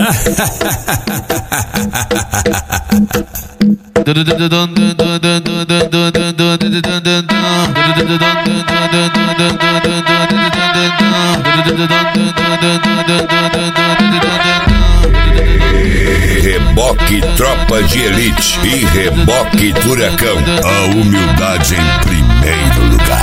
Reboque Tropa de Elite e Reboque Furacão. A humildade em primeiro lugar.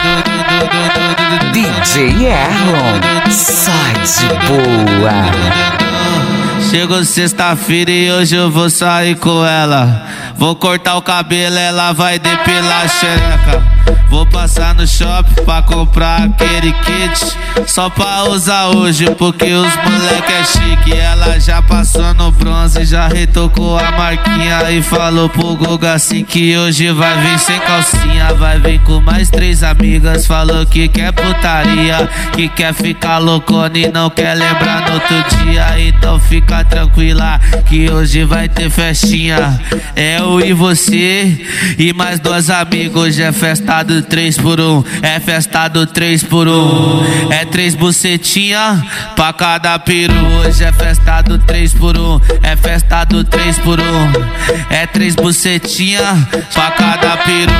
DJ Erlon, sai de boa. Chegou sexta-feira e hoje eu vou sair com ela. Vou cortar o cabelo, ela vai depilar a xereca. Vou passar no shopping pra comprar aquele kit só pra usar hoje, porque os moleque é chique. Ela já passou no bronze, já retocou a marquinha e falou pro Guga assim que hoje vai vir sem calcinha. Vai vir com mais 3 amigas, falou que quer putaria, que quer ficar loucona e não quer lembrar no outro dia. Então fica tranquila que hoje vai ter festinha. É eu e você e mais 2 amigos. Hoje é festa do 3x1, é festa do 3x1. É 3 bucetinha pra cada peru. Hoje é festa do 3x1, é festa do 3x1. É 3 bucetinha pra cada peru.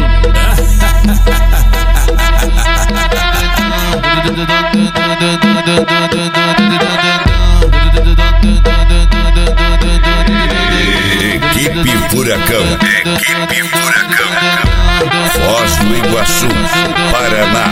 Equipe Furacão. Equipe Furacão. Foz do Iguaçu, Paraná.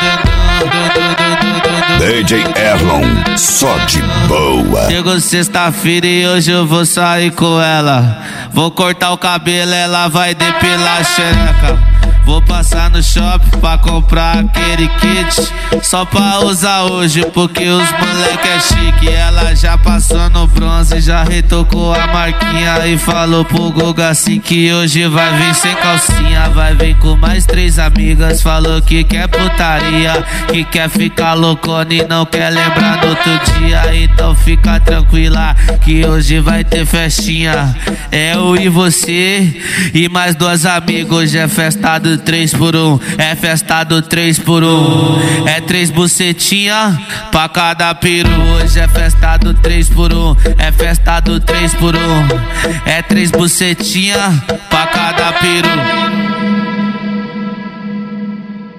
DJ Erlon, só de boa. Chegou sexta-feira e hoje eu vou sair com ela. Vou cortar o cabelo, ela vai depilar a xereca. Vou passar no shopping pra comprar aquele kit só pra usar hoje, porque os moleque é chique. Ela já passou no bronze, já retocou a marquinha e falou pro Guga assim que hoje vai vir sem calcinha. Vai vir com mais 3 amigas, falou que quer putaria, que quer ficar loucona e não quer lembrar no outro dia. Então fica tranquila que hoje vai ter festinha. É eu e você e mais 2 amigos. Hoje é festa do 3x1, é festa do 3x1. É 3 bucetinha pra cada peru. Hoje é festa do 3x1, é festa do 3x1. É 3 bucetinha pra cada peru.